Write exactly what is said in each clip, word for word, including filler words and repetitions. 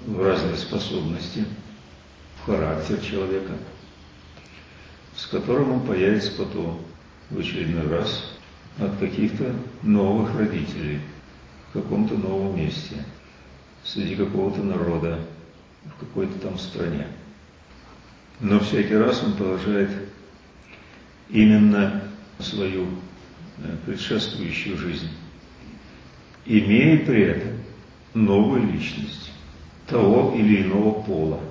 в разные способности, в характер человека, с которым он появится потом в очередной раз от каких-то новых родителей, в каком-то новом месте, среди какого-то народа, в какой-то там стране. Но всякий раз он продолжает именно свою предшествующую жизнь, имея при этом новую личность того или иного пола.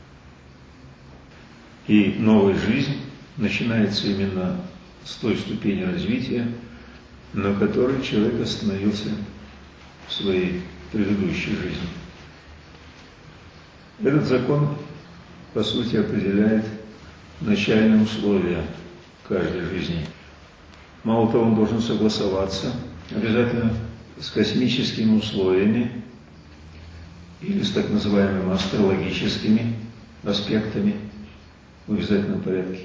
И новая жизнь начинается именно с той ступени развития, на которой человек остановился в своей предыдущей жизни. Этот закон, по сути, определяет начальные условия каждой жизни. Мало того, он должен согласоваться обязательно с космическими условиями или с так называемыми астрологическими аспектами в обязательном порядке.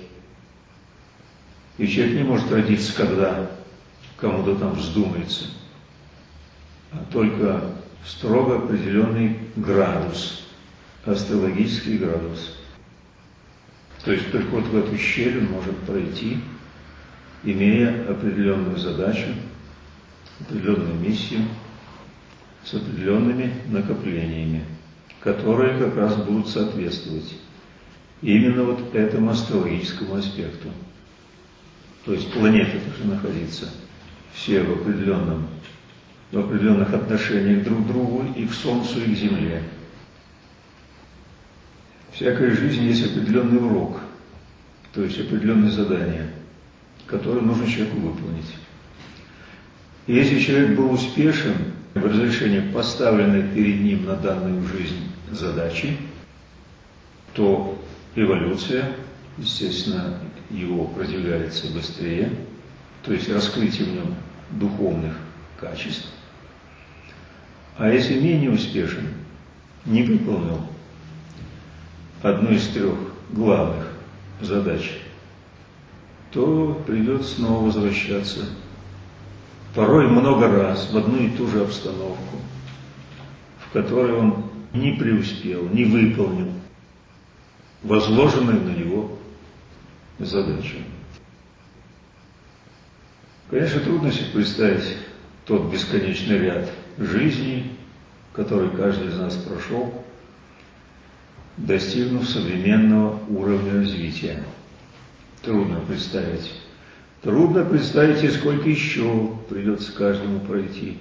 И человек не может родиться, когда кому-то там вздумается, а только строго определенный градус, астрологический градус. То есть только вот в эту щель он может пройти, имея определенную задачу, определенную миссию, с определенными накоплениями, которые как раз будут соответствовать именно вот этому астрологическому аспекту. То есть планеты должны находиться все в определенном, в определенных отношениях друг к другу и к Солнцу, и к Земле. Всякая жизнь есть определенный урок, то есть определенное задание, которое нужно человеку выполнить. И если человек был успешен в разрешении поставленной перед ним на данную жизнь задачи, то эволюция, естественно, его продвигается быстрее, то есть раскрытие в нем духовных качеств. А если менее успешен, не выполнил одну из трех главных задач, то придется снова возвращаться, порой много раз, в одну и ту же обстановку, в которой он не преуспел, не выполнил возложенную на него задачу. Конечно, трудно себе представить тот бесконечный ряд жизней, который каждый из нас прошел, достигнув современного уровня развития. Трудно представить. Трудно представить, и сколько еще придется каждому пройти,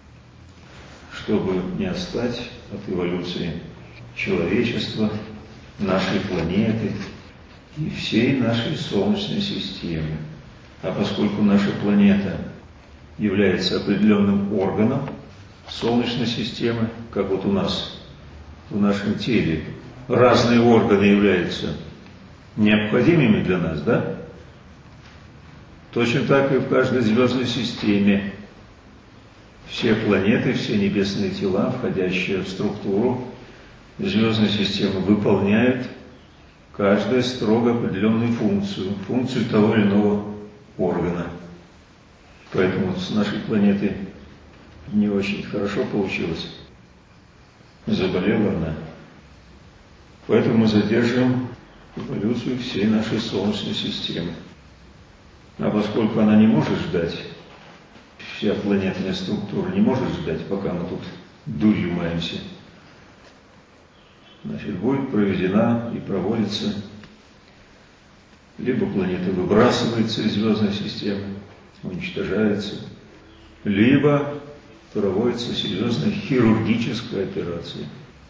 чтобы не отстать от эволюции человечества, нашей планеты и всей нашей Солнечной системы. А поскольку наша планета является определенным органом Солнечной системы, как вот у нас в нашем теле разные органы являются необходимыми для нас, да? Точно так и в каждой звездной системе все планеты, все небесные тела, входящие в структуру звездной системы, выполняют каждая строго определенную функцию, функцию того или иного органа. Поэтому вот с нашей планетой не очень хорошо получилось. Заболела она. Поэтому мы задерживаем эволюцию всей нашей Солнечной системы. А поскольку она не может ждать, вся планетная структура не может ждать, пока мы тут дурью маемся, значит, будет проведена и проводится, либо планета выбрасывается из звездной системы, уничтожается, либо проводится серьезная хирургическая операция.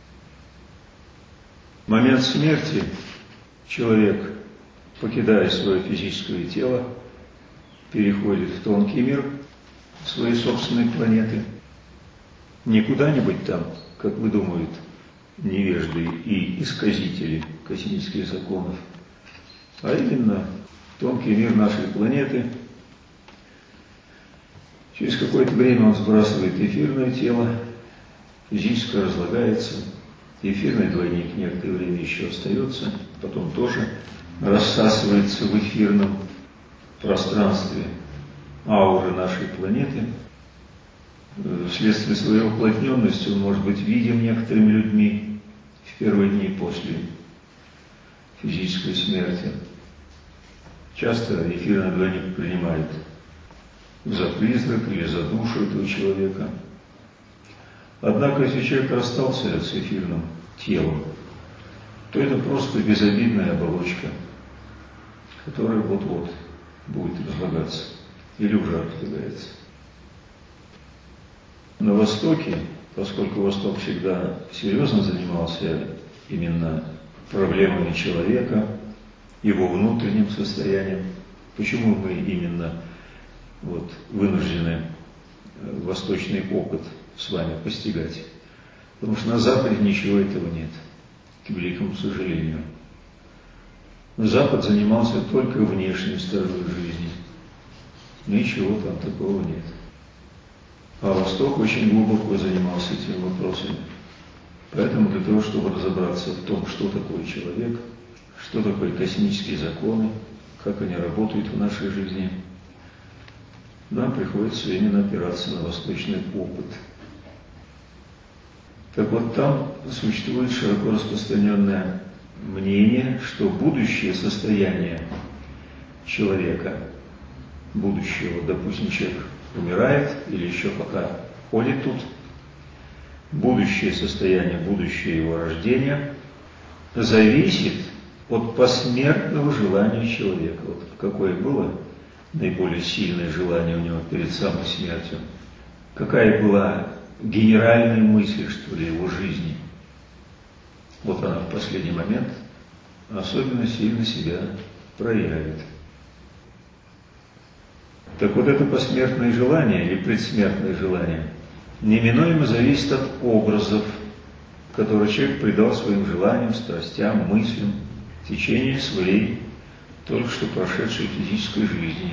В момент смерти человек, покидая свое физическое тело, переходит в тонкий мир своей собственной планеты. Не куда-нибудь там, как вы думаете, невежды и исказители космических законов, а именно тонкий мир нашей планеты. Через какое-то время он сбрасывает эфирное тело, физически разлагается, эфирный двойник некоторое время еще остается, потом тоже рассасывается в эфирном пространстве ауры нашей планеты. Вследствие своей уплотненности он может быть видим некоторыми людьми, первые дни после физической смерти. Часто эфир на двойник принимает за призрак или за душу этого человека. Однако, если человек расстался с эфирным телом, то это просто безобидная оболочка, которая вот-вот будет разлагаться или уже разлагается. На Востоке, поскольку Восток всегда серьезно занимался именно проблемами человека, его внутренним состоянием, почему мы именно вот, вынуждены восточный опыт с вами постигать? Потому что на Западе ничего этого нет, к великому сожалению. Запад занимался только внешней стороной жизни. Ничего там такого нет. А Восток очень глубоко занимался этими вопросами. Поэтому для того, чтобы разобраться в том, что такое человек, что такое космические законы, как они работают в нашей жизни, нам приходится именно опираться на восточный опыт. Так вот, там существует широко распространенное мнение, что будущее состояние человека, будущего, допустим, человек умирает или еще пока ходит тут, будущее состояние, будущее его рождения зависит от посмертного желания человека. Вот какое было наиболее сильное желание у него перед самой смертью, какая была генеральная мысль, что ли, его жизни. Вот она в последний момент особенно сильно себя проявит. Так вот это посмертное желание или предсмертное желание неминуемо зависит от образов, которые человек придал своим желаниям, страстям, мыслям в течение своей только что прошедшей физической жизни.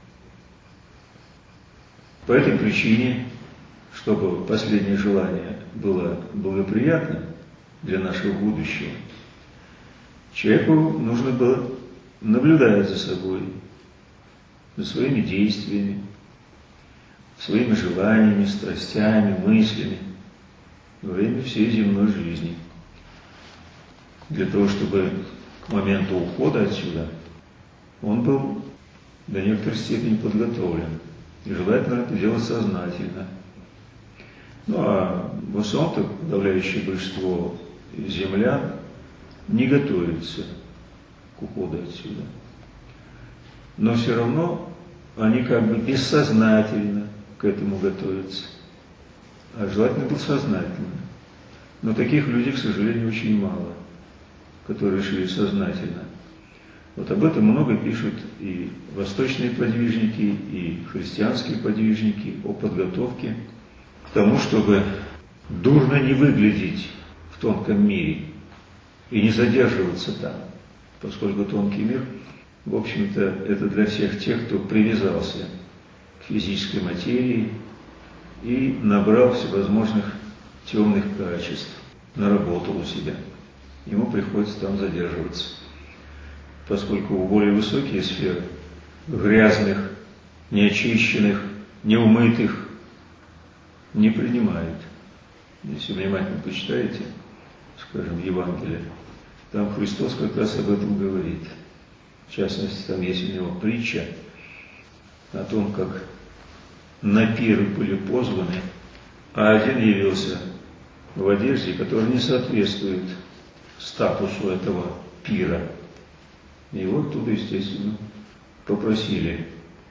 По этой причине, чтобы последнее желание было благоприятным для нашего будущего, человеку нужно было наблюдать за собой, за своими действиями, своими желаниями, страстями, мыслями во время всей земной жизни. Для того, чтобы к моменту ухода отсюда он был до некоторой степени подготовлен. И желательно это делать сознательно. Ну а в основном-то подавляющее большинство землян не готовится к уходу отсюда. Но все равно они как бы бессознательно к этому готовятся. А желательно быть сознательно. Но таких людей, к сожалению, очень мало, которые решили сознательно. Вот об этом много пишут и восточные подвижники, и христианские подвижники о подготовке к тому, чтобы дурно не выглядеть в тонком мире и не задерживаться там, поскольку тонкий мир, в общем-то, это для всех тех, кто привязался к физической материи и набрал всевозможных темных качеств, наработал у себя. Ему приходится там задерживаться, поскольку более высокие сферы, грязных, неочищенных, неумытых, не принимают. Если внимательно почитаете, скажем, Евангелие, там Христос как раз об этом говорит. В частности, там есть у него притча о том, как на пир были позваны, а один явился в одежде, которая не соответствует статусу этого пира. И его оттуда, естественно, попросили.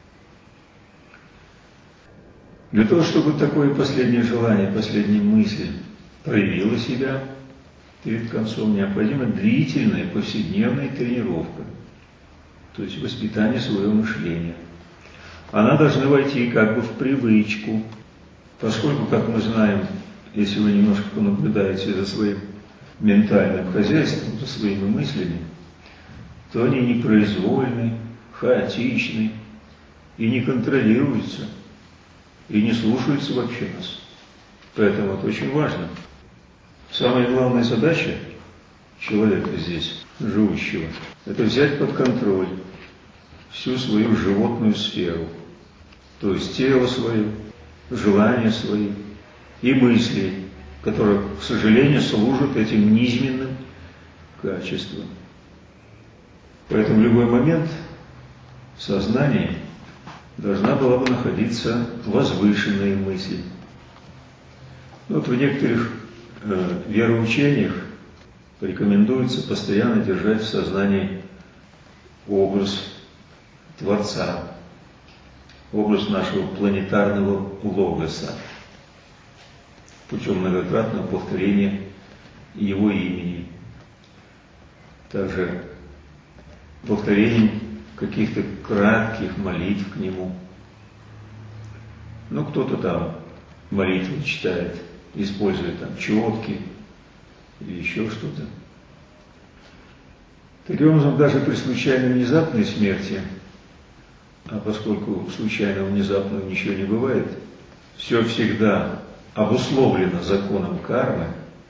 Для того, чтобы такое последнее желание, последняя мысль проявила себя перед концом, необходима длительная повседневная тренировка, то есть воспитание своего мышления. Она должна войти как бы в привычку, поскольку, как мы знаем, если вы немножко понаблюдаете за своим ментальным хозяйством, за своими мыслями, то они непроизвольны, хаотичны и не контролируются, и не слушаются вообще нас. Поэтому это очень важно. Самая главная задача человека здесь, живущего, это взять под контроль всю свою животную сферу, то есть тело свое, желания свои и мысли, которая, к сожалению, служит этим низменным качествам. Поэтому в любой момент в сознании должна была бы находиться возвышенная мысль. Вот в некоторых э, вероучениях рекомендуется постоянно держать в сознании образ Творца, образ нашего планетарного логоса, путем многократного повторения его имени. Также повторением каких-то кратких молитв к нему. Ну, кто-то там молитву читает, используя там четки или еще что-то. Таким образом, даже при случайной внезапной смерти, а поскольку случайно внезапного ничего не бывает, все всегда обусловлено законом кармы,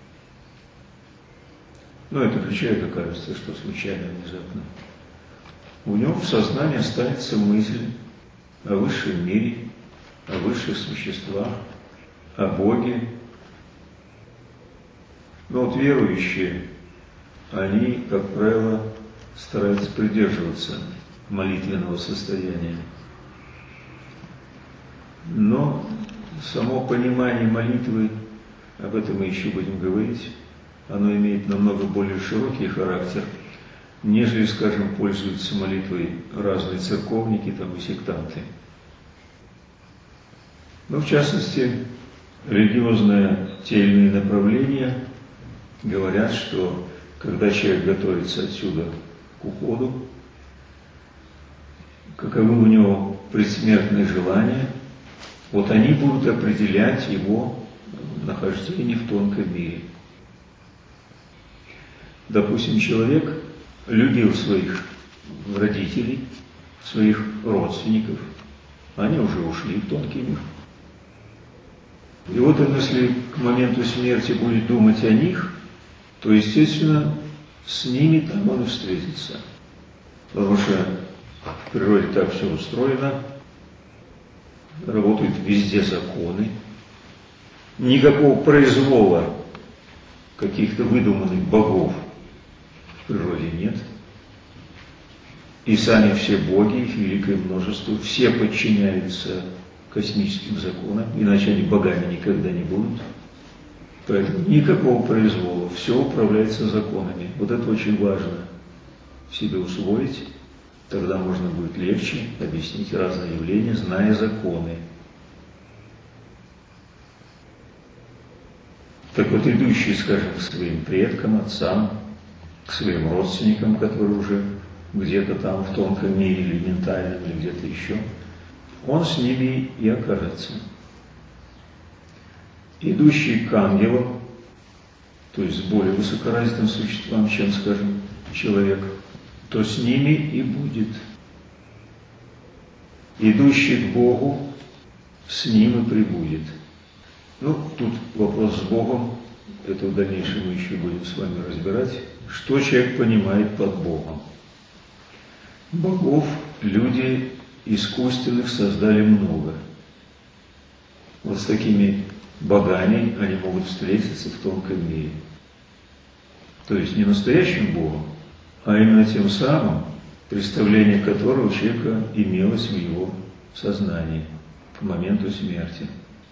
но это для человека кажется, что случайно внезапно, у него в сознании останется мысль о высшем мире, о высших существах, о Боге. Но вот верующие, они, как правило, стараются придерживаться молитвенного состояния. Но само понимание молитвы, об этом мы еще будем говорить, оно имеет намного более широкий характер, нежели, скажем, пользуются молитвой разные церковники там, и сектанты. Но, в частности, религиозные те или иные направления говорят, что когда человек готовится отсюда к уходу, каковы у него предсмертные желания, вот они будут определять его нахождение в тонком мире. Допустим, человек любил своих родителей, своих родственников, они уже ушли в тонкий мир. И вот он, если к моменту смерти будет думать о них, то, естественно, с ними там он и встретится. Потому что в природе так все устроено, работают везде законы, никакого произвола каких-то выдуманных богов в природе нет. И сами все боги, их великое множество, все подчиняются космическим законам, иначе они богами никогда не будут. Поэтому никакого произвола, все управляется законами. Вот это очень важно себе усвоить, тогда можно будет легче объяснить разные явления, зная законы. Так вот, идущий, скажем, к своим предкам, отцам, к своим родственникам, которые уже где-то там в тонком мире или ментальном, или где-то еще, он с ними и окажется. Идущий к ангелам, то есть с более высокоразвитым существам, чем, скажем, человек, то с ними и будет. Идущий к Богу, с ним и прибудет. Ну, тут вопрос с Богом, это в дальнейшем мы еще будем с вами разбирать. Что человек понимает под Богом? Богов люди искусственных создали много. Вот с такими богами они могут встретиться в тонком мире. То есть не настоящим Богом, а именно тем самым, представление которого у человека имелось в его сознании к моменту смерти.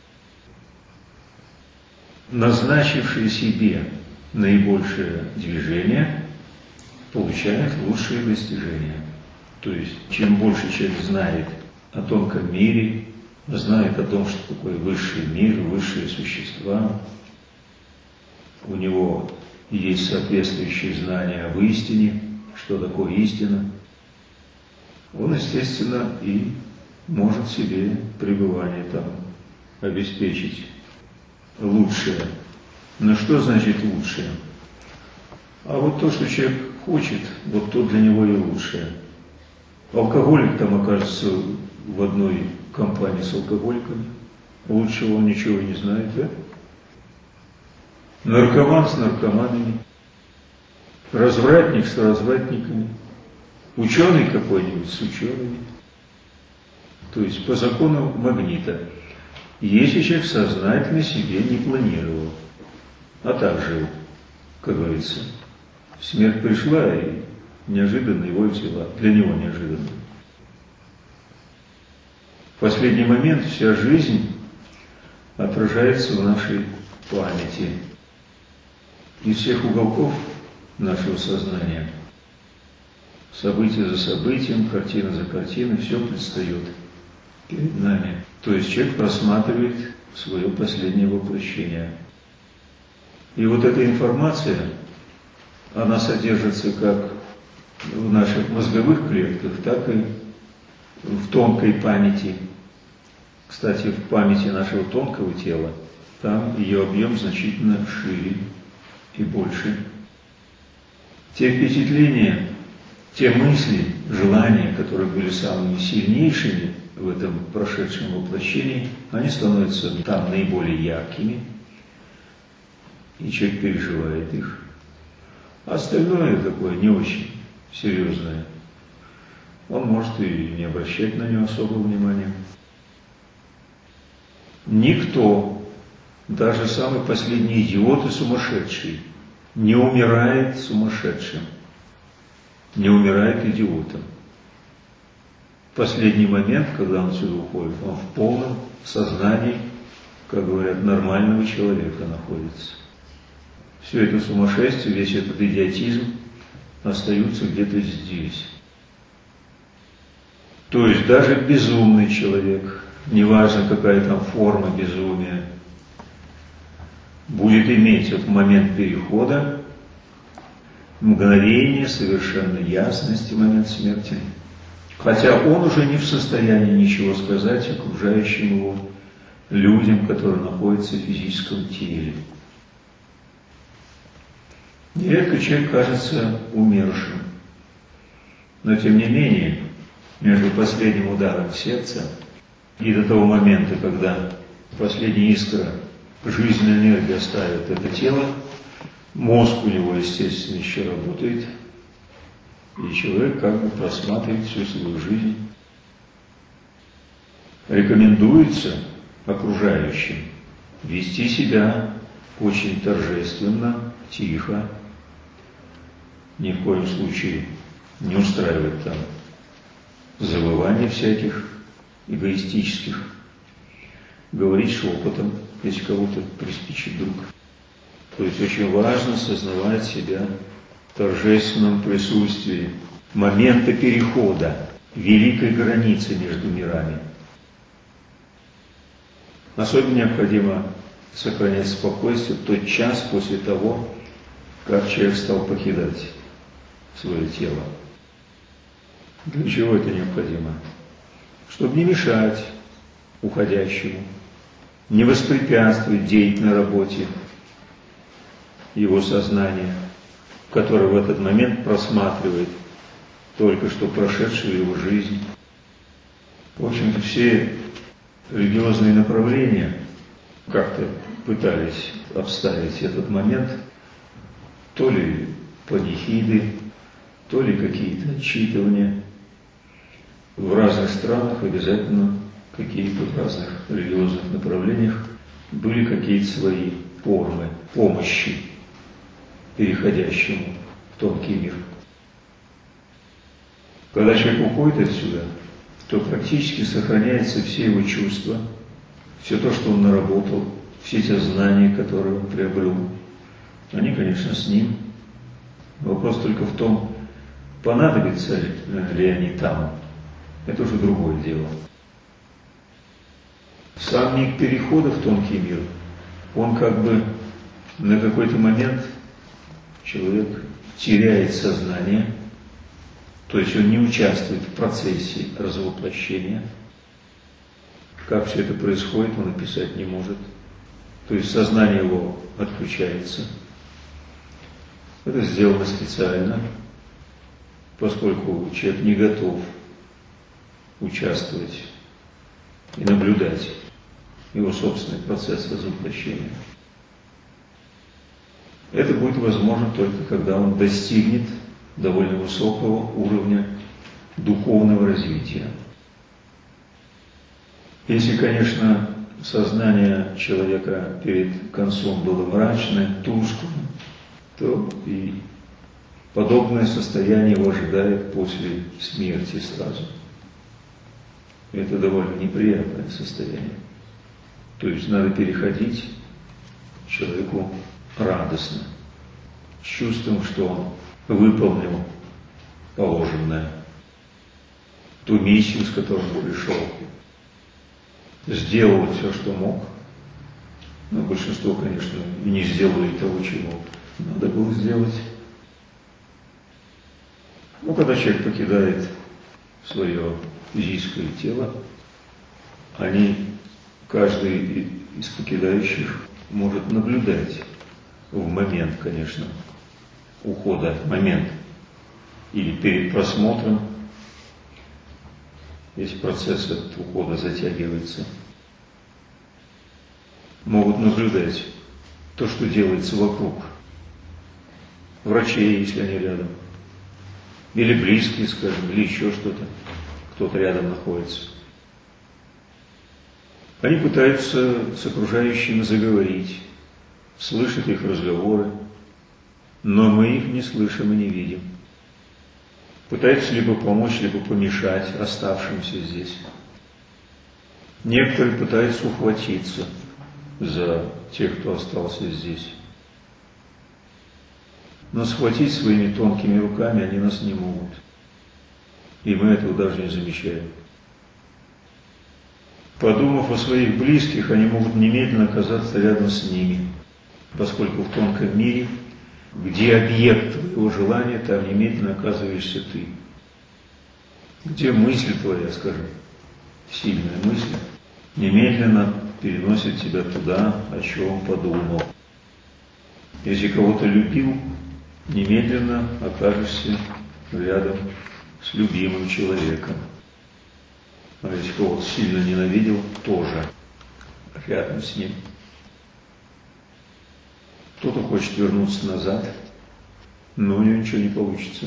Назначивший себе наибольшее движение, получает лучшие достижения. То есть, чем больше человек знает о тонком мире, знает о том, что такое высший мир, высшие существа, у него есть соответствующие знания об истине, что такое истина, он, естественно, и может себе пребывание там обеспечить лучшее. Но что значит лучшее? А вот то, что человек хочет, вот то для него и лучшее. Алкоголик там окажется в одной компании с алкоголиками, лучшего он ничего не знает, да? Наркоман с наркоманами, развратник с развратниками, ученый какой-нибудь с учеными. То есть по закону магнита. Если человек сознательно себе не планировал а так жил, как говорится. Смерть пришла и неожиданно его взяла, для него неожиданно. В последний момент вся жизнь отражается в нашей памяти. Из всех уголков нашего сознания, событие за событием, картина за картиной, все предстает перед нами. То есть человек просматривает свое последнее воплощение. И вот эта информация, она содержится как в наших мозговых клетках, так и в тонкой памяти. Кстати, в памяти нашего тонкого тела, там ее объем значительно шире и больше. Те впечатления, те мысли, желания, которые были самыми сильнейшими в этом прошедшем воплощении, они становятся там наиболее яркими, и человек переживает их. А остальное такое не очень серьезное. Он может и не обращать на него особого внимания. Никто, даже самый последний идиот и сумасшедший, не умирает сумасшедшим, не умирает идиотом. В последний момент, когда он отсюда уходит, он в полном сознании, как говорят, нормального человека находится. Все это сумасшествие, весь этот идиотизм остаются где-то здесь. То есть даже безумный человек, неважно какая там форма безумия, будет иметь вот в момент перехода мгновение совершенной ясности, момент смерти. Хотя он уже не в состоянии ничего сказать окружающим его людям, которые находятся в физическом теле. Нередко человек кажется умершим. Но тем не менее, между последним ударом сердца и до того момента, когда последняя искра жизненной энергии оставит это тело, мозг у него, естественно, еще работает, и человек как бы просматривает всю свою жизнь. Рекомендуется окружающим вести себя очень торжественно, тихо, ни в коем случае не устраивать там завываний всяких эгоистических, говорить шепотом, если кого-то приспичит вдруг. То есть очень важно сознавать себя в торжественном присутствии момента перехода, великой границы между мирами. Особенно необходимо сохранять спокойствие в тот час после того, как человек стал покидать свое тело. Для чего это необходимо? Чтобы не мешать уходящему, не воспрепятствовать деятельной работе его сознания, которое в этот момент просматривает только что прошедшую его жизнь. В общем-то, все религиозные направления как-то пытались обставить этот момент, то ли панихиды, то ли какие-то отчитывания. В разных странах обязательно какие-то в разных религиозных направлениях были какие-то свои формы помощи переходящему в тонкий мир. Когда человек уходит отсюда, то практически сохраняются все его чувства, все то, что он наработал, все те знания, которые он приобрел. Они, конечно, с ним. Вопрос только в том, понадобятся ли они там. Это уже другое дело. Сам миг перехода в тонкий мир, он как бы на какой-то момент человек теряет сознание, то есть он не участвует в процессе развоплощения. Как все это происходит, он описать не может. То есть сознание его отключается. Это сделано специально, поскольку человек не готов участвовать и наблюдать его собственный процесс развоплощения. Это будет возможно только когда он достигнет довольно высокого уровня духовного развития. Если, конечно, сознание человека перед концом было мрачное, тусклое, то и подобное состояние его ожидает после смерти сразу. Это довольно неприятное состояние. То есть надо переходить человеку радостно, с чувством, что он выполнил положенное, ту миссию, с которой он пришел, сделал все, что мог. Но большинство, конечно, и не сделали того, чего надо было сделать. Ну, когда человек покидает свое физическое тело, они, каждый из покидающих может наблюдать в момент, конечно, ухода, момент, или перед просмотром, если процесс этот ухода затягивается, могут наблюдать то, что делается вокруг. Врачей, если они рядом, или близкие, скажем, или еще что-то, кто-то рядом находится. Они пытаются с окружающими заговорить, слышат их разговоры, но мы их не слышим и не видим. Пытаются либо помочь, либо помешать оставшимся здесь. Некоторые пытаются ухватиться за тех, кто остался здесь. Но схватить своими тонкими руками они нас не могут. И мы этого даже не замечаем. Подумав о своих близких, они могут немедленно оказаться рядом с ними, поскольку в тонком мире, где объект твоего желания, там немедленно оказываешься ты. Где мысль твоя, скажем, сильная мысль, немедленно переносит тебя туда, о чем подумал. Если кого-то любил, немедленно окажешься рядом с любимым человеком. А если кого-то сильно ненавидел, тоже рядом с ним. Кто-то хочет вернуться назад, но у него ничего не получится.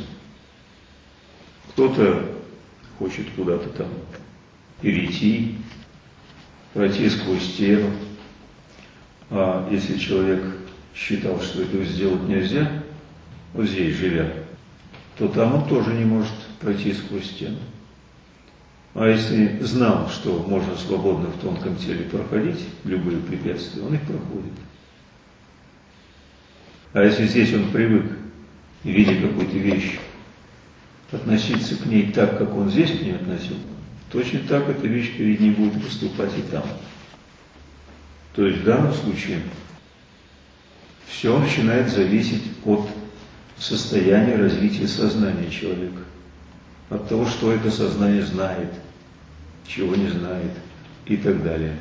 Кто-то хочет куда-то там перейти, пройти сквозь стену. А если человек считал, что этого сделать нельзя, вот здесь живя, то там он тоже не может пройти сквозь стену. А если знал, что можно свободно в тонком теле проходить любые препятствия, он их проходит. А если здесь он привык, видя какую-то вещь, относиться к ней так, как он здесь к ней относил, точно так эта вещь перед ним будет выступать и там. То есть в данном случае все начинает зависеть от состояния развития сознания человека, от того, что это сознание знает, чего не знает и так далее.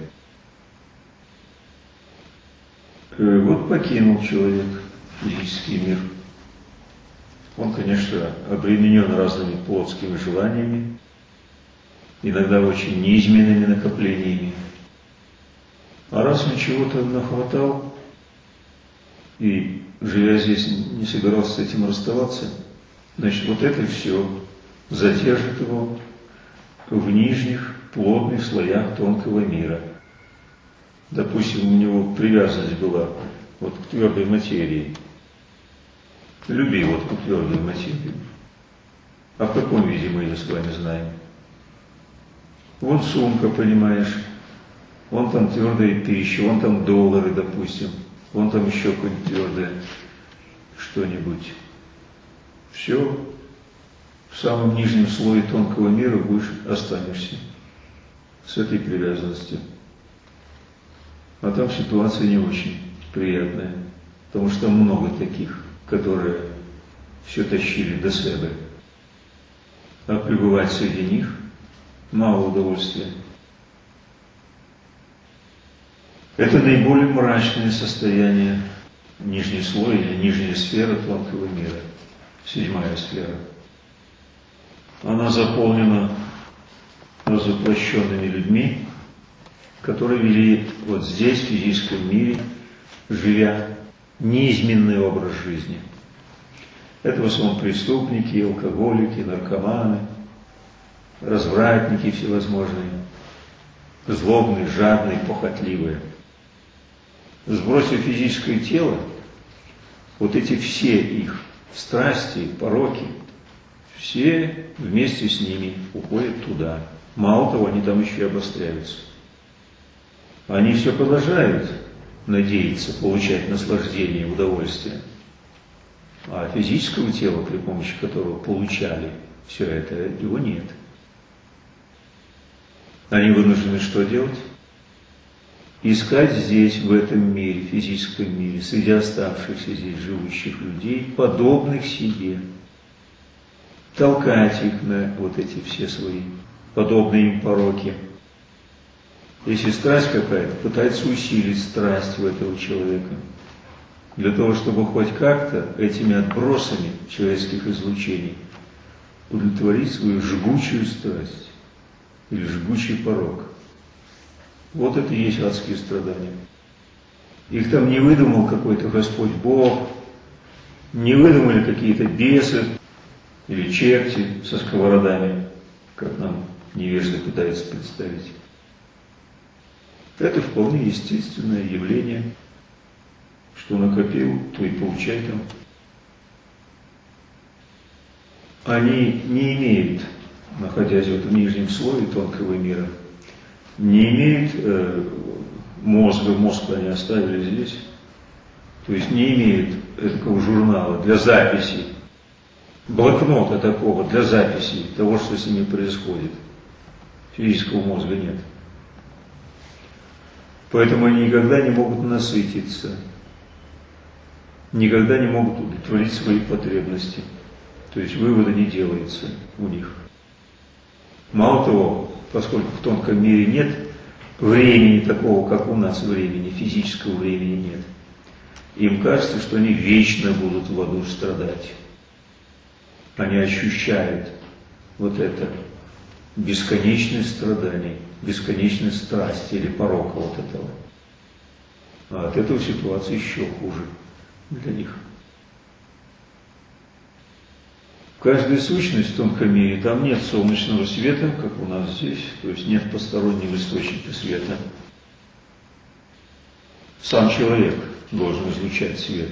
Вот покинул человек физический мир. Он, конечно, обременен разными плотскими желаниями, иногда очень низменными накоплениями. А раз он чего-то нахватал и, живя здесь, не собирался с этим расставаться, значит, вот это все задержит его в нижних плотных слоях тонкого мира. Допустим, у него привязанность была вот к твердой материи. Люби вот к твердой материи. А в каком виде мы ее с вами знаем? Вон сумка, понимаешь, вон там твердая пища, вон там доллары, допустим, вон там еще какое-нибудь твердое что-нибудь. Все в самом нижнем слое тонкого мира будешь, останешься с этой привязанностью. А там ситуация не очень приятная, потому что там много таких, которые все тащили до себя. А пребывать среди них мало удовольствия. Это наиболее мрачное состояние нижней слой или нижняя сфера тонкого мира, седьмая сфера. Она заполнена разоплощенными людьми, которые вели вот здесь, в физическом мире, живя неизменный образ жизни. Это в основном преступники, алкоголики, наркоманы, развратники всевозможные. злобные, жадные, похотливые. Сбросив физическое тело, вот эти все их страсти, пороки, все вместе с ними уходят туда. Мало того, они там еще и обостряются. Они все продолжают надеяться получать наслаждение и удовольствие. А физического тела, при помощи которого получали все это, его нет. Они вынуждены что делать? Искать здесь, в этом мире, физическом мире, среди оставшихся здесь живущих людей, подобных себе. Толкать их на вот эти все свои подобные им пороки. Если страсть какая-то, пытается усилить страсть в этого человека. Для того, чтобы хоть как-то этими отбросами человеческих излучений удовлетворить свою жгучую страсть или жгучий порок. Вот это и есть адские страдания. Их там не выдумал какой-то Господь Бог, не выдумали какие-то бесы или черти со сковородами, как нам невежды пытаются представить. Это вполне естественное явление, что накопил, то и получай там. Они не имеют, находясь в этом нижнем слое тонкого мира, не имеют э, мозга, мозг они оставили здесь, то есть не имеют такого журнала для записи, блокнота такого для записи того, что с ними происходит. Физического мозга нет. Поэтому они никогда не могут насытиться, никогда не могут удовлетворить свои потребности. То есть вывода не делается у них. Мало того, поскольку в тонком мире нет времени такого, как у нас времени, физического времени нет, им кажется, что они вечно будут в аду страдать. Они ощущают вот это бесконечность страданий, бесконечность страсти или порока вот этого. А от этого ситуация еще хуже для них. Каждая сущность в тонком мире, там нет солнечного света, как у нас здесь, то есть нет постороннего источника света. Сам человек должен излучать свет.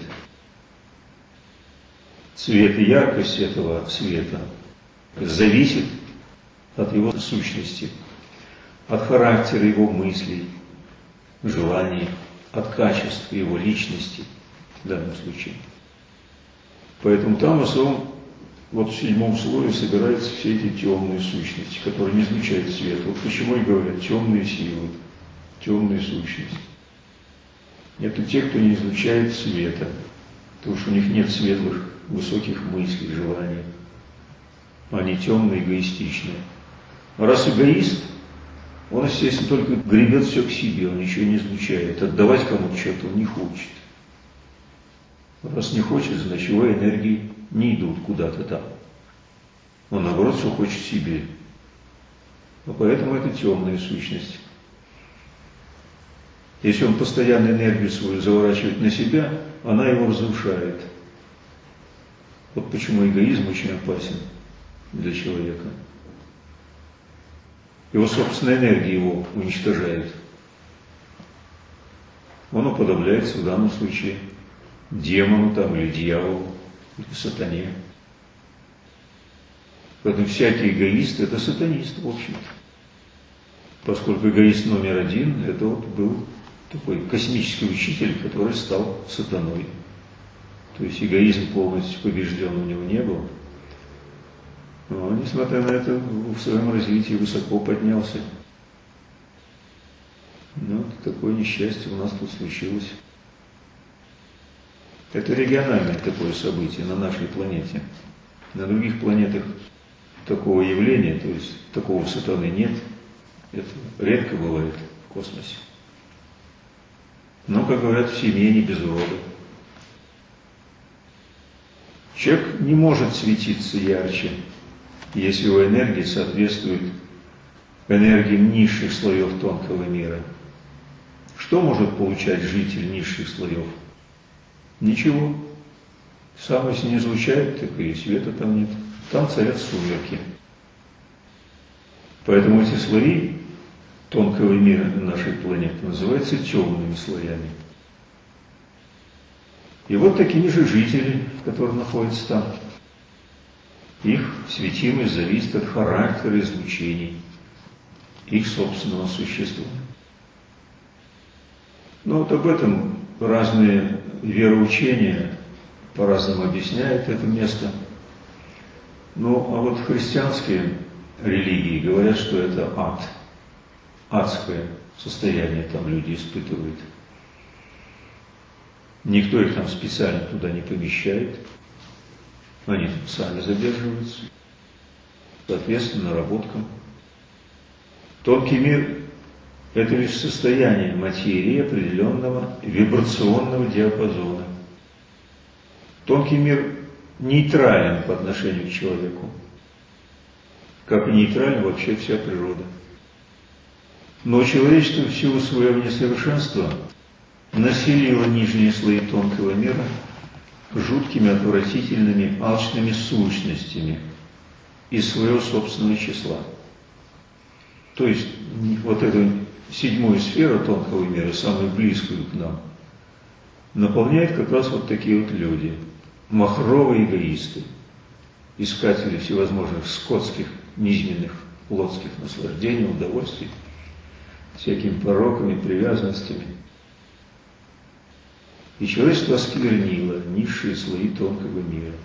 Цвет и яркость этого света зависит от его сущности, от характера его мыслей, желаний, от качества его личности в данном случае. Поэтому там в основном, вот в седьмом слое собираются все эти темные сущности, которые не излучают свет. Вот почему и говорят темные силы, темные сущности. Это те, кто не излучает света, потому что у них нет светлых, высоких мыслей, желаний. Они темные, эгоистичные. А раз эгоист, он, естественно, только гребет все к себе, он ничего не излучает. Отдавать кому-то что-то он не хочет. Раз не хочет, значит его энергии не идут куда-то там. Он, наоборот, все хочет себе. А поэтому это темная сущность. Если он постоянно энергию свою заворачивает на себя, она его разрушает. Вот почему эгоизм очень опасен для человека. Его собственная энергия его уничтожает. Он уподобляется в данном случае демону там, или дьяволу, или сатане. Поэтому всякий эгоист – это сатанист, в общем-то. Поскольку эгоист номер один – это вот был такой космический учитель, который стал сатаной. То есть эгоизм полностью побежден у него не был. Но, несмотря на это, в своем развитии высоко поднялся. Ну, такое несчастье у нас тут случилось. Это региональное такое событие на нашей планете. На других планетах такого явления, то есть такого сатаны нет. Это редко бывает в космосе. Но, как говорят, в семье не без урода. Человек не может светиться ярче, если его энергия соответствует энергиям низших слоев тонкого мира. Что может получать житель низших слоев? Ничего. Сам если не излучает, так и света там нет. Там царят сумерки. Поэтому эти слои тонкого мира нашей планеты называется темными слоями. И вот такие же жители, которые находятся там, их светимость зависит от характера излучений их собственного существа. Но вот об этом разные вероучения по-разному объясняют это место. Ну, а вот христианские религии говорят, что это ад. Адское состояние там люди испытывают. Никто их там специально туда не помещает. Они там сами задерживаются. Соответственно, наработкам. Тонкий мир – это лишь состояние материи определенного вибрационного диапазона. Тонкий мир нейтрален по отношению к человеку, как и нейтральна вообще вся природа. Но человечество в силу своего несовершенства населило нижние слои тонкого мира жуткими, отвратительными, алчными сущностями из своего собственного числа. То есть вот эту седьмую сферу тонкого мира, самую близкую к нам, наполняют как раз вот такие вот люди, махровые эгоисты, искатели всевозможных скотских, низменных, плотских наслаждений, удовольствий, всякими пороками, привязанностями. И человечество осквернило низшие слои тонкого мира.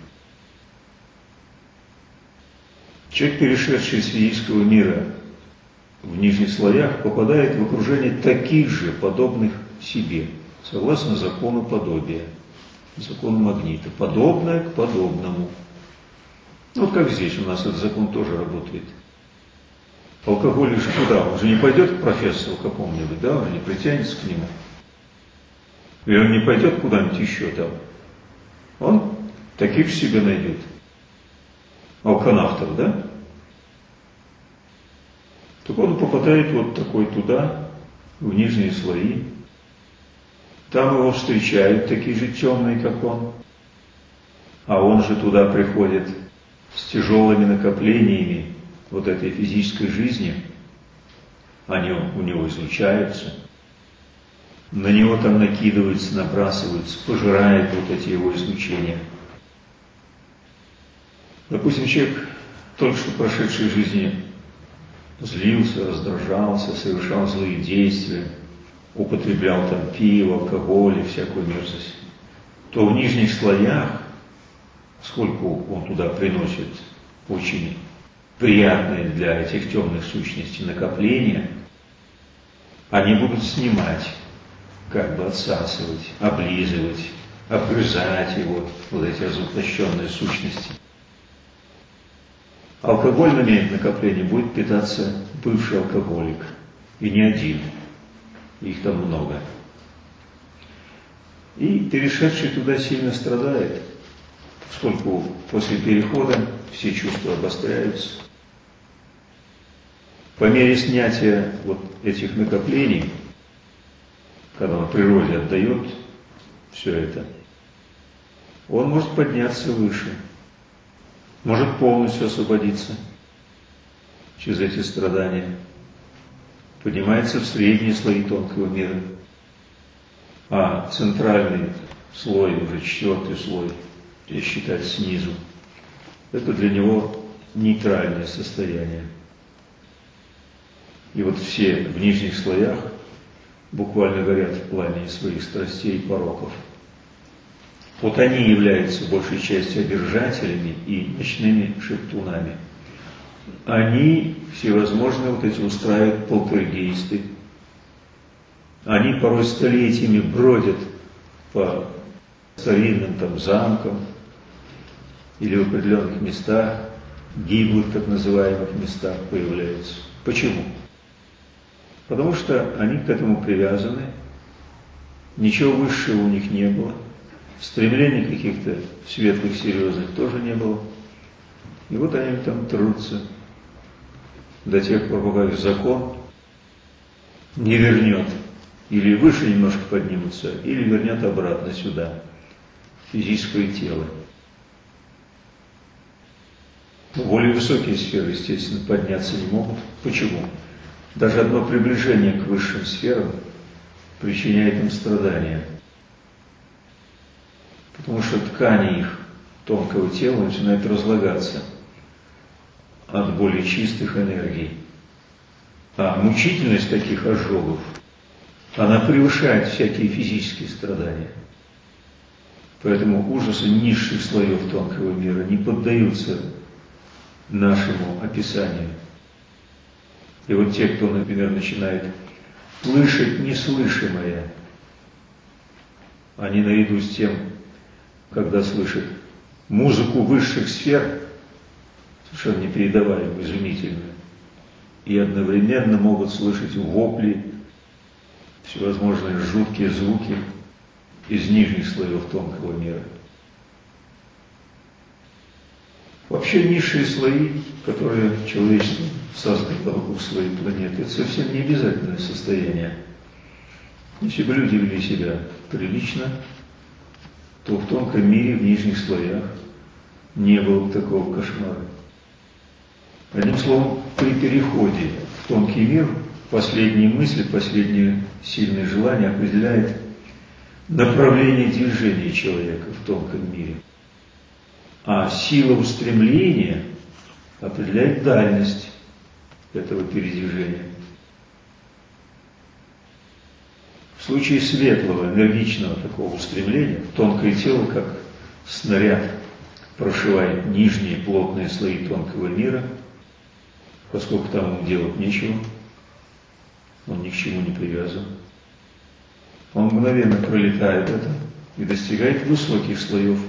Человек, перешедший из физического мира в нижних слоях, попадает в окружение таких же, подобных себе, согласно закону подобия, закону магнита, подобное к подобному. Вот как здесь у нас этот закон тоже работает. Алкоголик же куда? Он же не пойдет к профессору какому-нибудь, да? Он же не притянется к нему. Или он не пойдет куда-нибудь еще там. Он таких в себе найдет. Алканавтов, да? Так он попадает вот такой туда, в нижние слои. Там его встречают такие же темные, как он. А он же туда приходит с тяжелыми накоплениями вот этой физической жизни. Они у него излучаются. На него там накидываются, набрасываются, пожирает вот эти его излучения. Допустим, человек, только что прошедшей жизни, злился, раздражался, совершал злые действия, употреблял там пиво, алкоголь и всякую мерзость, то в нижних слоях, сколько он туда приносит очень приятные для этих темных сущностей накопления, они будут снимать, как бы отсасывать, облизывать, обгрызать его, вот эти разоплощенные сущности. Алкогольными накоплениями будет питаться бывший алкоголик, и не один, их там много. И перешедший туда сильно страдает, поскольку после перехода все чувства обостряются. По мере снятия вот этих накоплений, когда он природе отдает все это, он может подняться выше, может полностью освободиться через эти страдания, поднимается в средние слои тонкого мира, а центральный слой, уже четвертый слой, я считаю, снизу, это для него нейтральное состояние. И вот все в нижних слоях буквально горят в пламени своих страстей и пороков. Вот они являются большей частью одержателями и ночными шептунами. Они всевозможные вот эти устраивают полтергейсты. Они порой столетиями бродят по старинным там замкам или в определенных местах, гиблых так называемых местах появляются. Почему? Потому что они к этому привязаны, ничего высшего у них не было, стремлений каких-то светлых, серьезных тоже не было. И вот они там трутся до тех пор, пока их закон не вернет, или выше немножко поднимутся, или вернет обратно сюда, в физическое тело. Более высокие сферы, естественно, подняться не могут. Почему? Даже одно приближение к высшим сферам причиняет им страдания. Потому что ткани их тонкого тела начинают разлагаться от более чистых энергий. А мучительность таких ожогов, она превышает всякие физические страдания. Поэтому ужасы низших слоев тонкого мира не поддаются нашему описанию. И вот те, кто, например, начинает слышать неслышимое, они наряду с тем, когда слышат музыку высших сфер, совершенно непередаваемую, изумительную, и одновременно могут слышать вопли, всевозможные жуткие звуки из нижних слоев тонкого мира. Вообще низшие слои, которые человечество создало вокруг своей планеты, это совсем не обязательное состояние. Если бы люди вели себя прилично, то в тонком мире, в нижних слоях, не было бы такого кошмара. Одним словом, при переходе в тонкий мир последние мысли, последние сильные желания определяют направление движения человека в тонком мире. А сила устремления определяет дальность этого передвижения. В случае светлого, энергичного такого устремления, тонкое тело, как снаряд, прошивает нижние плотные слои тонкого мира, поскольку там ему делать нечего, он ни к чему не привязан. Он мгновенно пролетает это и достигает высоких слоев.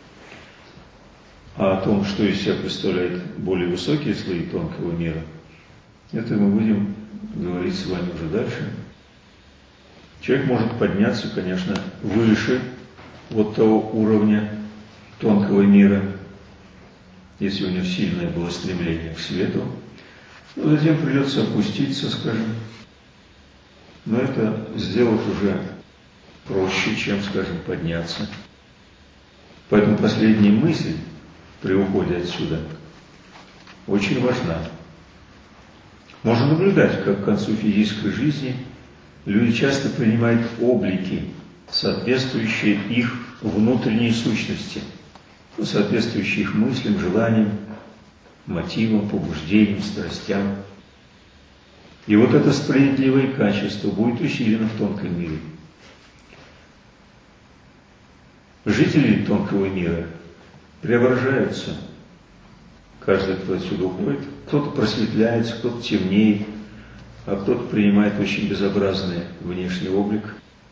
А о том, что из себя представляют более высокие слои тонкого мира, это мы будем говорить с вами уже дальше. Человек может подняться, конечно, выше вот того уровня тонкого мира, если у него сильное было стремление к свету, но затем придется опуститься, скажем. Но это сделать уже проще, чем, скажем, подняться. Поэтому последняя мысль при уходе отсюда очень важна. Можно наблюдать, как к концу физической жизни люди часто принимают облики, соответствующие их внутренней сущности, соответствующие их мыслям, желаниям, мотивам, побуждениям, страстям. И вот это справедливое качество будет усилено в тонком мире. Жители тонкого мира преображаются. Каждый, кто отсюда уходит, кто-то просветляется, кто-то темнеет, а кто-то принимает очень безобразный внешний облик.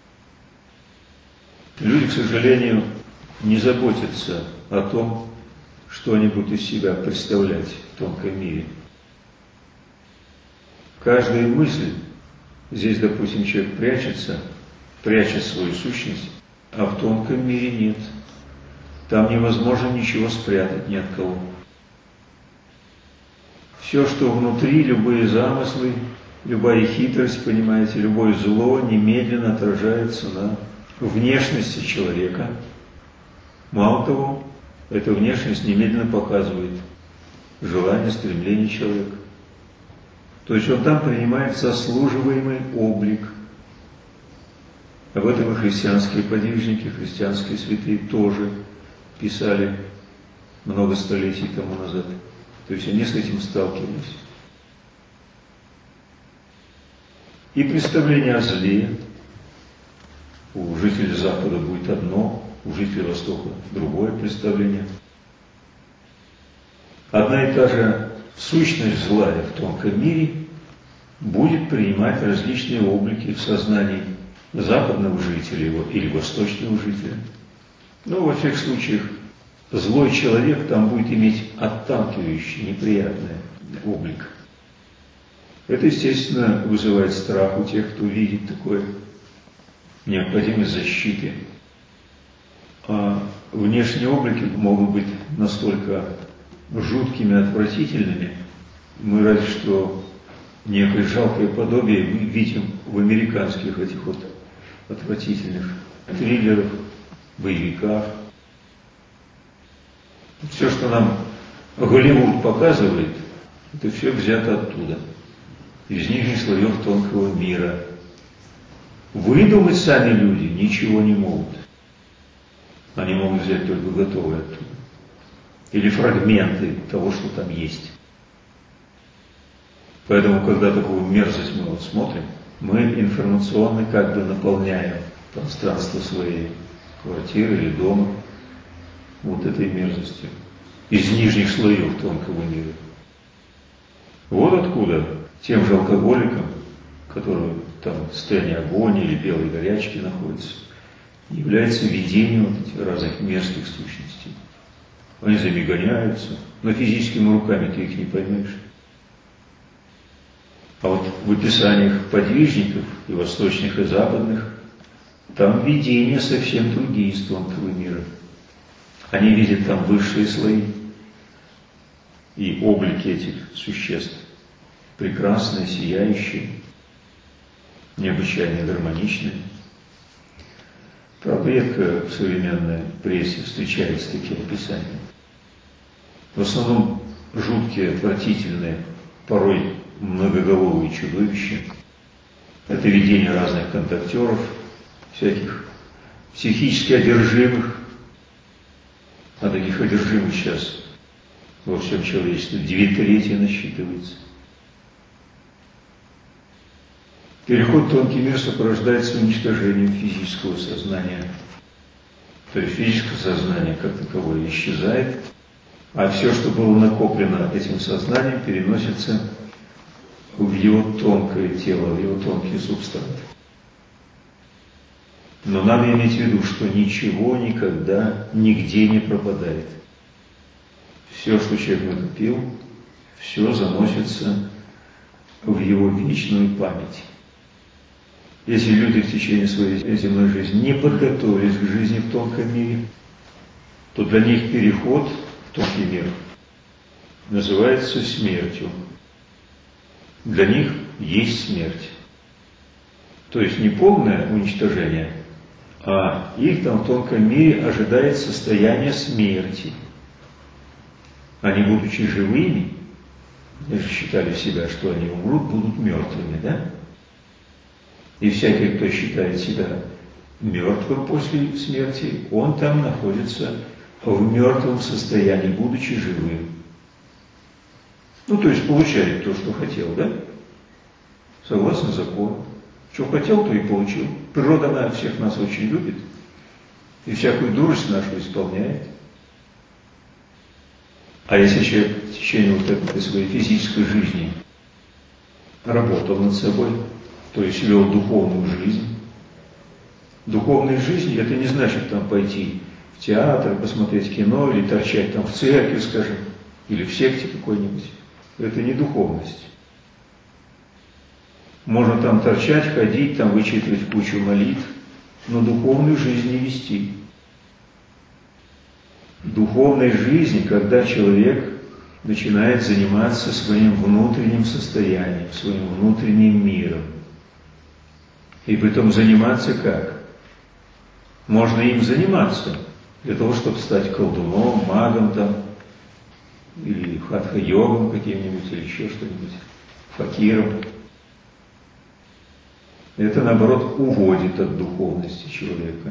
Люди, к сожалению, не заботятся о том, что они будут из себя представлять в тонком мире. Каждая мысль, здесь, допустим, человек прячется, прячет свою сущность, а в тонком мире нет. Там невозможно ничего спрятать ни от кого. Все, что внутри, любые замыслы, любая хитрость, понимаете, любое зло немедленно отражается на внешности человека. Мало того, эта внешность немедленно показывает желание, стремление человека. То есть он там принимает заслуживаемый облик. Об этом и христианские подвижники, христианские святые тоже писали много столетий тому назад. То есть они с этим сталкивались. И представление о зле у жителей Запада будет одно, у жителей Востока другое представление. Одна и та же сущность зла в тонком мире будет принимать различные облики в сознании западного жителя или восточного жителя. Но во всех случаях злой человек там будет иметь отталкивающий, неприятный облик. Это, естественно, вызывает страх у тех, кто видит такое, необходимость защиты. А внешние облики могут быть настолько жуткими, отвратительными, мы разве что некое жалкое подобие видим в американских этих вот отвратительных триллерах, боевиках. Все, что нам Голливуд показывает, это все взято оттуда. из нижних слоев тонкого мира. Выдумать сами люди ничего не могут. Они могут взять только готовое оттуда. Или фрагменты того, что там есть. Поэтому, когда такую мерзость мы вот смотрим, мы информационно как бы наполняем пространство своей квартиры или дома вот этой мерзостью из нижних слоев тонкого мира. Вот откуда тем же алкоголикам, которые там в состоянии агонии или белой горячки находятся, является видение вот этих разных мерзких сущностей. Они за ними гоняются, но физическими руками ты их не поймешь. А вот в описаниях подвижников и восточных, и западных, там видения совсем другие из тонкого мира. Они видят там высшие слои и облики этих существ. Прекрасные, сияющие, необычайно гармоничные. Правда, редко в современной прессе встречаются такие описания. В основном жуткие, отвратительные, порой многоголовые чудовища. Это видение разных контактеров, всяких психически одержимых. А таких одержимых сейчас во всем человечестве две трети насчитывается. Переход в тонкий мир сопровождается уничтожением физического сознания. То есть физическое сознание как таковое исчезает, а все, что было накоплено этим сознанием, переносится в его тонкое тело, в его тонкий субстрат. Но надо иметь в виду, что ничего никогда, нигде не пропадает. Все, что человек накопил, все заносится в его вечную память. Если люди в течение своей земной жизни не подготовились к жизни в тонком мире, то для них переход в тонкий мир называется смертью. Для них есть смерть. То есть не полное уничтожение, а их там в тонком мире ожидает состояние смерти. Они, будучи живыми, даже считали себя, что они умрут, будут мертвыми, да? И всякий, кто считает себя мертвым после смерти, он там находится в мертвом состоянии, будучи живым. Ну, то есть получает то, что хотел, да? Согласно закону. Что хотел, то и получил. Природа она всех нас очень любит и всякую дурость нашу исполняет. А если человек в течение вот этой своей физической жизни работал над собой, то есть вел духовную жизнь. Духовная жизнь – это не значит там пойти в театр, посмотреть кино или торчать там в церкви, скажем, или в секте какой-нибудь. Это не духовность. Можно там торчать, ходить, там вычитывать кучу молитв, но духовную жизнь не вести. Духовной жизни, когда человек начинает заниматься своим внутренним состоянием, своим внутренним миром. И притом заниматься как? Можно им заниматься для того, чтобы стать колдуном, магом там, или хатха-йогом каким-нибудь, или еще что-нибудь, факиром. Это, наоборот, уводит от духовности человека.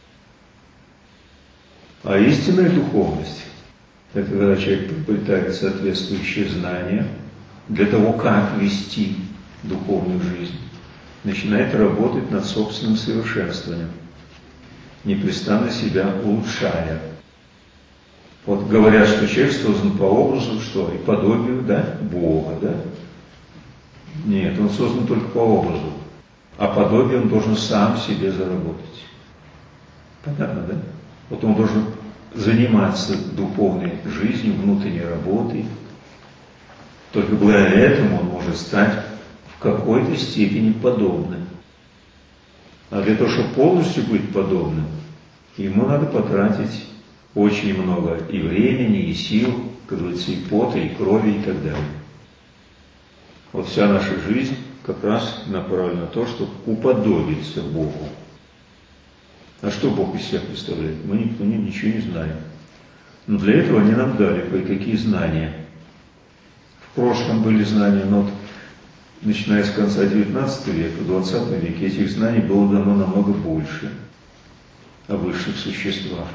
А истинная духовность – это когда человек приобретает соответствующие знания для того, как вести духовную жизнь, начинает работать над собственным совершенствованием, непрестанно себя улучшая. Вот говорят, что человек создан по образу, что и подобию, да, Бога, да? Нет, он создан только по образу, а подобие он должен сам себе заработать. Понятно, да? Вот он должен заниматься духовной жизнью, внутренней работой. Только благодаря этому он может стать в какой-то степени подобным. А для того, чтобы полностью быть подобным, ему надо потратить очень много и времени, и сил, как говорится, и пота, и крови, и так далее. Вот вся наша жизнь как раз направлена на то, чтобы уподобиться Богу. А что Бог из себя представляет? Мы никто ничего не знаем. Но для этого они нам дали кое-какие знания. В прошлом были знания, но вот начиная с конца девятнадцатого века, в двадцатом веке этих знаний было дано намного больше о высших существах.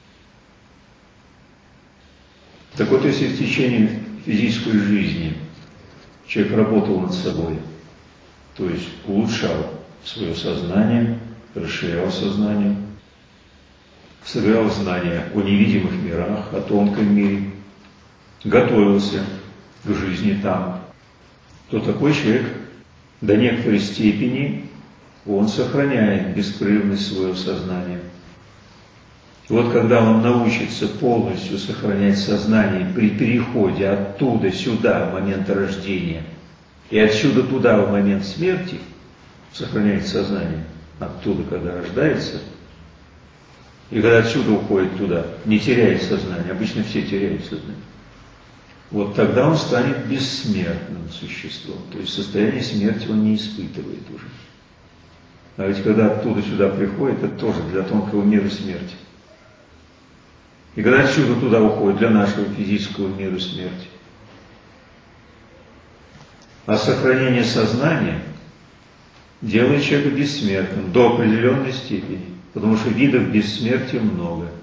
Так вот, если в течение физической жизни человек работал над собой, то есть улучшал свое сознание, расширял сознание, собирал знания о невидимых мирах, о тонком мире, готовился к жизни там, то такой человек до некоторой степени он сохраняет беспрерывность своего сознания. И вот когда он научится полностью сохранять сознание при переходе оттуда сюда в момент рождения и отсюда туда в момент смерти, сохраняет сознание оттуда, когда рождается, и когда отсюда уходит туда, не теряет сознание, обычно все теряют сознание, вот тогда он станет бессмертным существом, то есть состояние смерти он не испытывает уже. А ведь когда оттуда сюда приходит, это тоже для тонкого мира смерти. И когда отсюда туда уходит, для нашего физического мира смерти. А сохранение сознания делает человека бессмертным до определенной степени, потому что видов бессмертия много.